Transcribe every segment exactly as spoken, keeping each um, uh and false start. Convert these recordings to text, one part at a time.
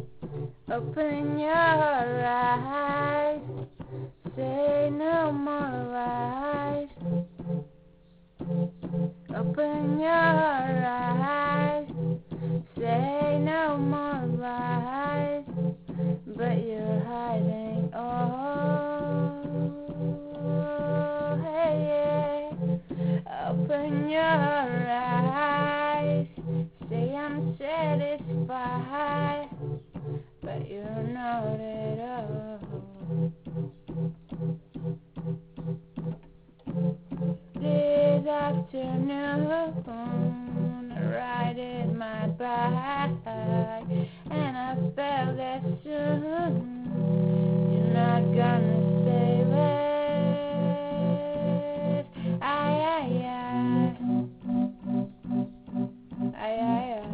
Open your eyes, say no more lies. Open your eyes, say no more lies. But you're hiding all. Hey, yeah. Open your eyes, say I'm satisfied. But you're not at all. This afternoon, I ride my bike, and I felt that soon you're not gonna save it. Aye, aye, aye. Aye, aye, aye.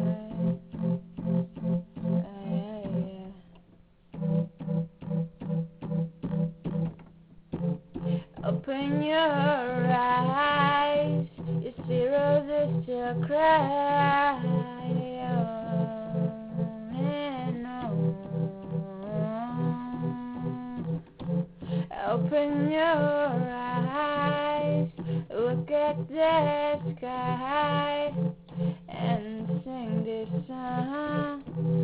Open your eyes, you see roses still cry on and on. Open your eyes, look at the sky and sing this song.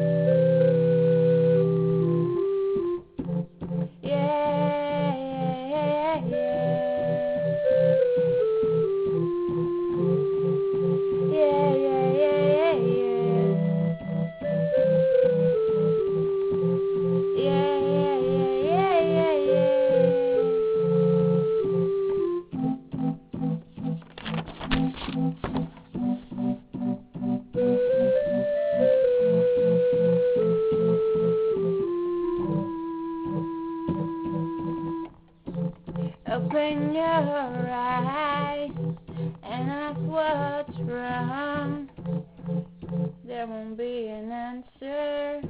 Open your eyes and ask what's wrong. There won't be an answer.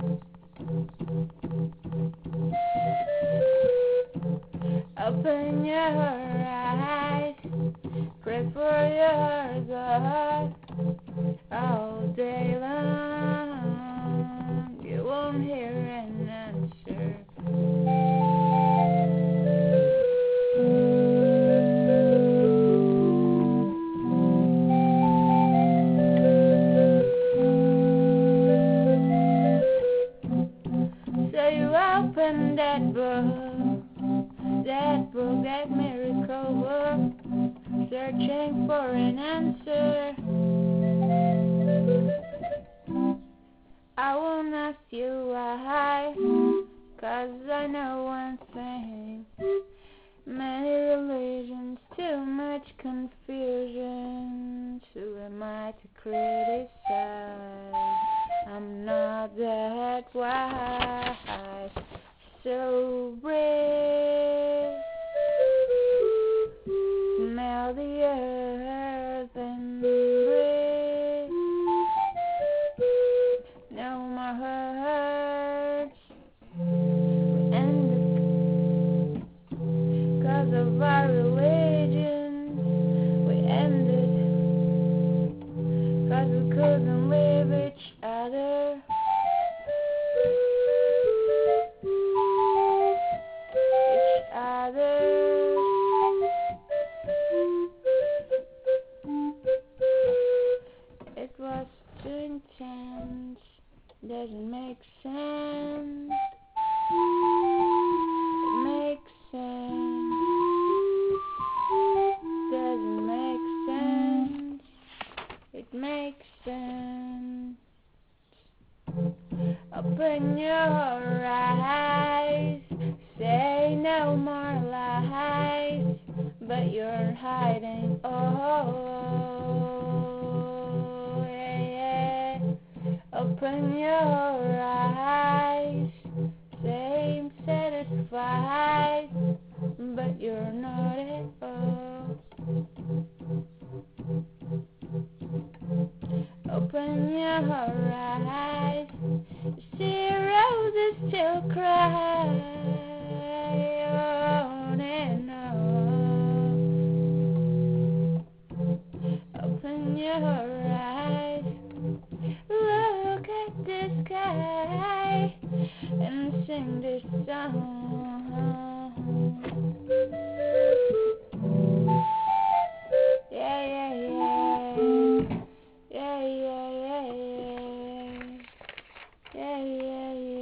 Open your eyes, pray for your God all day long. You won't hear an answer. Open that book, that book, that miracle book, searching for an answer. I won't ask you why, 'cause I know one thing. Many religions, too much confusion. Who am I to criticize? I'm not that wise. So brave, smell the earth and breathe. No more hurts, and because of our religion, we ended, 'cause we couldn't live each other. It was too intense, doesn't make sense. It makes sense, doesn't make sense. It makes sense. Open your eyes, say no more lies, but you're hiding all. Yeah, yeah. Open your eyes, say I'm satisfied, but you're not at all. Open your eyes, see roses still cry on and on. Open your eyes, look at the sky. yeah, yeah, yeah.